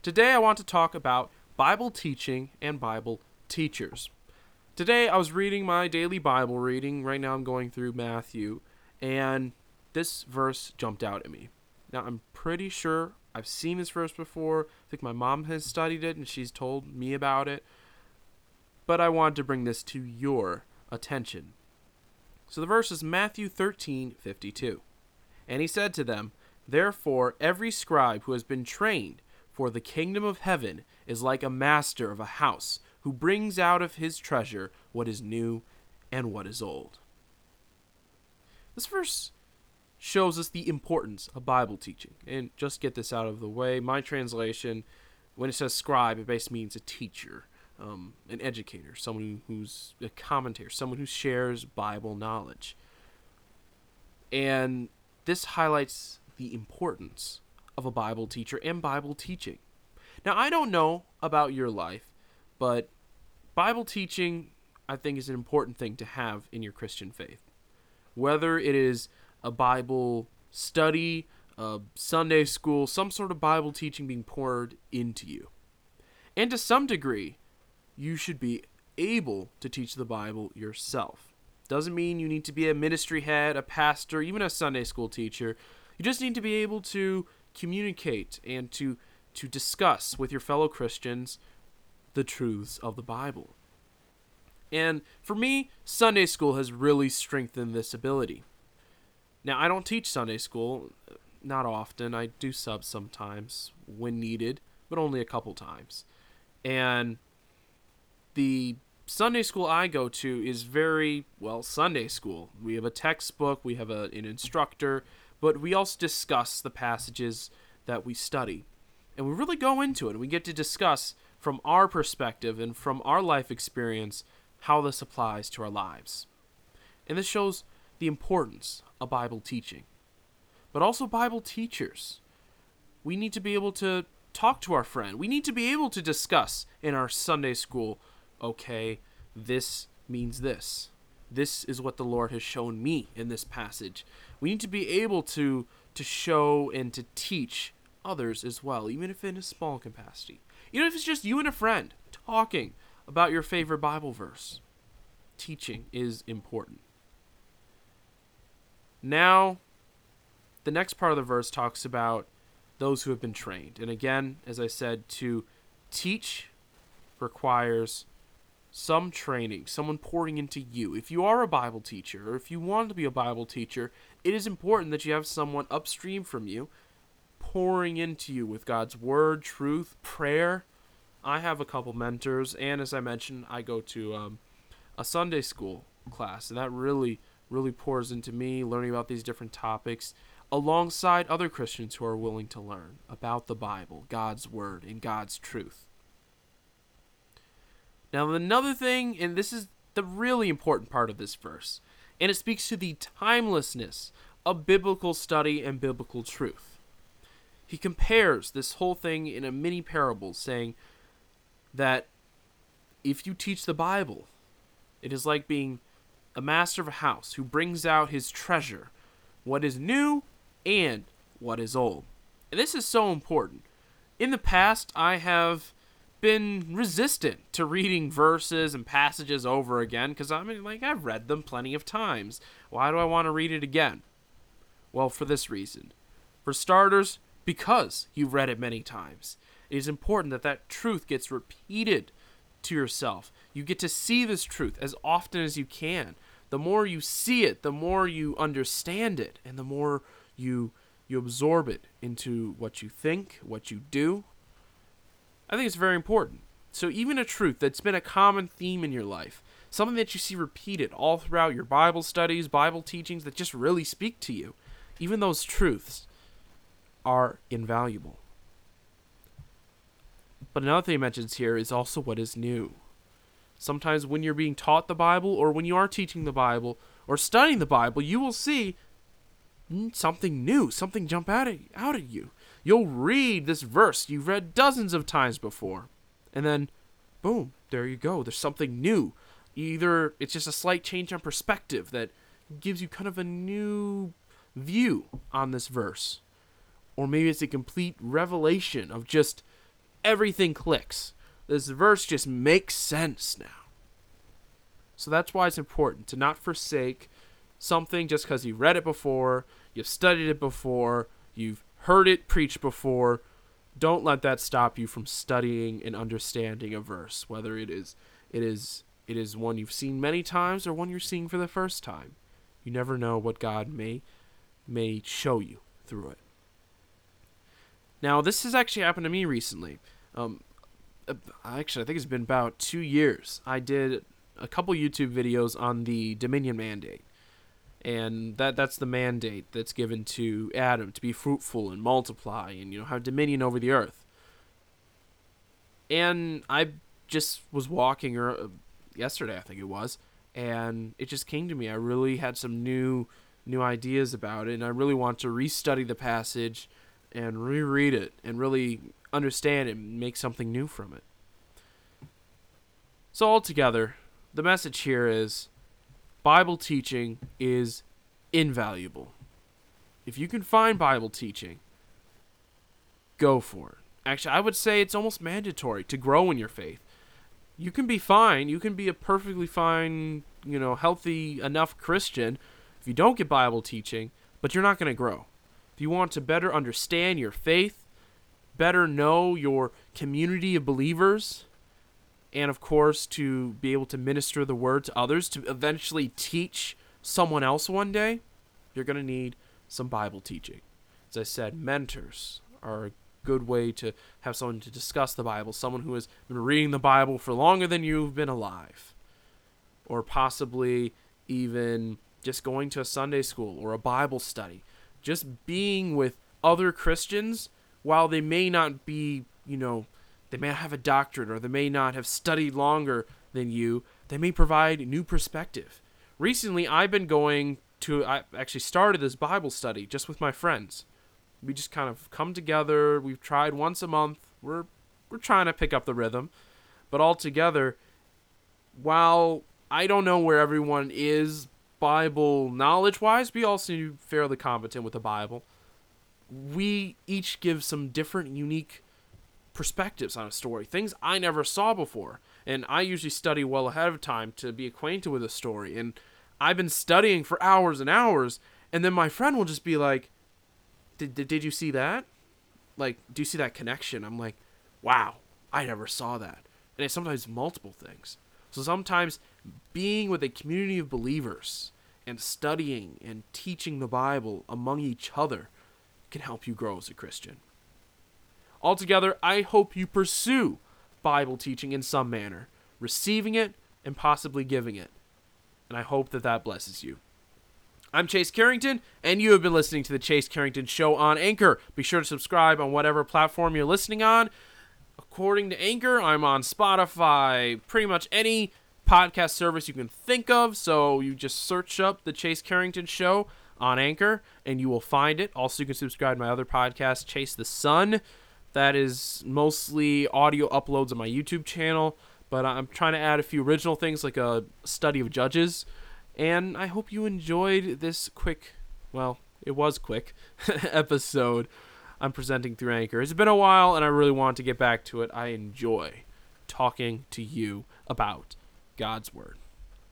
Today I want to talk about Bible teaching and Bible teachers. Today I was reading my daily Bible reading. Right now I'm going through Matthew, and this verse jumped out at me. Now I'm pretty sure I've seen this verse before. I think my mom has studied it and she's told me about it. But I wanted to bring this to your attention. So the verse is Matthew 13:52. And he said to them, "Therefore every scribe who has been trained for the kingdom of heaven is like a master of a house who brings out of his treasure what is new and what is old." This verse shows us the importance of Bible teaching. And just get this out of the way, my translation, when it says scribe, it basically means a teacher, an educator, someone who's a commentator, someone who shares Bible knowledge. And this highlights the importance of a Bible teacher and Bible teaching. Now, I don't know about your life, but Bible teaching, I think, is an important thing to have in your Christian faith. Whether it is a Bible study, a Sunday school, some sort of Bible teaching being poured into you. And to some degree, you should be able to teach the Bible yourself. Doesn't mean you need to be a ministry head, a pastor, even a Sunday school teacher. You just need to be able to communicate and to discuss with your fellow Christians the truths of the Bible. And for me, Sunday school has really strengthened this ability. Now, I don't teach Sunday school, not often. I do sub sometimes when needed, but only a couple times. And the Sunday school I go to is very, Sunday school. We have a textbook, we have an instructor, but we also discuss the passages that we study. And we really go into it, and we get to discuss from our perspective and from our life experience how this applies to our lives. And this shows the importance of Bible teaching, but also Bible teachers. We need to be able to talk to our friend. We need to be able to discuss in our Sunday school, okay, this means this. This is what the Lord has shown me in this passage. We need to be able to show and to teach others as well, even if in a small capacity. Even if it's just you and a friend talking about your favorite Bible verse. Teaching is important. Now, the next part of the verse talks about those who have been trained. And again, as I said, to teach requires some training, someone pouring into you. If you are a Bible teacher, or if you want to be a Bible teacher, it is important that you have someone upstream from you pouring into you with God's word, truth, prayer. I have a couple mentors, and as I mentioned, I go to a Sunday school class, and that really pours into me, learning about these different topics, alongside other Christians who are willing to learn about the Bible, God's word, and God's truth. Now, another thing, and this is the really important part of this verse, and it speaks to the timelessness of biblical study and biblical truth. He compares this whole thing in a mini parable, saying that if you teach the Bible, it is like being a master of a house who brings out his treasure, what is new and what is old. And this is so important. In the past, I have been resistant to reading verses and passages over again because I've read them plenty of times. Why do I want to read it again? Well, for this reason. For starters, because you've read it many times. It is important that that truth gets repeated to yourself. You get to see this truth as often as you can. The more you see it, the more you understand it, and the more you absorb it into what you think, what you do. I think it's very important. So even a truth that's been a common theme in your life, something that you see repeated all throughout your Bible studies, Bible teachings that just really speak to you, even those truths are invaluable. But another thing he mentions here is also what is new. Sometimes when you're being taught the Bible, or when you are teaching the Bible, or studying the Bible, you will see something new, something jump out at you. You'll read this verse you've read dozens of times before, and then, boom, there you go. There's something new. Either it's just a slight change on perspective that gives you kind of a new view on this verse, or maybe it's a complete revelation of just everything clicks. This verse just makes sense now. So that's why it's important to not forsake something just because you've read it before, you've studied it before, you've heard it preached before. Don't let that stop you from studying and understanding a verse, whether it is one you've seen many times or one you're seeing for the first time. You never know what God may show you through it. Now, this has actually happened to me recently. Actually, I think it's been about 2 years. I did a couple YouTube videos on the Dominion Mandate. And that's the mandate that's given to Adam to be fruitful and multiply and, have dominion over the earth. And I just was walking yesterday, I think it was, and it just came to me. I really had some new ideas about it, and I really want to restudy the passage and reread it and really understand it and make something new from it. So altogether, the message here is Bible teaching is invaluable. If you can find Bible teaching, go for it. Actually, I would say it's almost mandatory to grow in your faith. You can be fine. You can be a perfectly fine, healthy enough Christian if you don't get Bible teaching, but you're not going to grow. If you want to better understand your faith, better know your community of believers, and of course to be able to minister the word to others, to eventually teach someone else one day, you're going to need some Bible teaching. As I said, mentors are a good way to have someone to discuss the Bible, someone who has been reading the Bible for longer than you've been alive, or possibly even just going to a Sunday school or a Bible study, just being with other Christians. While they may not be, they may not have a doctorate or they may not have studied longer than you, they may provide new perspective. Recently, I actually started this Bible study just with my friends. We just kind of come together. We've tried once a month. We're trying to pick up the rhythm. But altogether, while I don't know where everyone is Bible knowledge-wise, we all seem fairly competent with the Bible. We each give some different, unique perspectives on a story, things I never saw before. And I usually study well ahead of time to be acquainted with a story. And I've been studying for hours and hours, and then my friend will just be like, Did you see that? Like, do you see that connection? I'm like, wow, I never saw that. And it's sometimes multiple things. So sometimes being with a community of believers and studying and teaching the Bible among each other can help you grow as a Christian. Altogether, I hope you pursue Bible teaching in some manner, receiving it and possibly giving it. And I hope that blesses you. I'm Chase Carrington, and you have been listening to The Chase Carrington Show on Anchor. Be sure to subscribe on whatever platform you're listening on. According to Anchor, I'm on Spotify, pretty much any podcast service you can think of. So you just search up The Chase Carrington Show on Anchor, and you will find it. Also, you can subscribe to my other podcast, Chase the Sun. That is mostly audio uploads on my YouTube channel, but I'm trying to add a few original things like a study of Judges. And I hope you enjoyed this quick episode I'm presenting through Anchor. It's been a while, and I really want to get back to it. I enjoy talking to you about God's Word.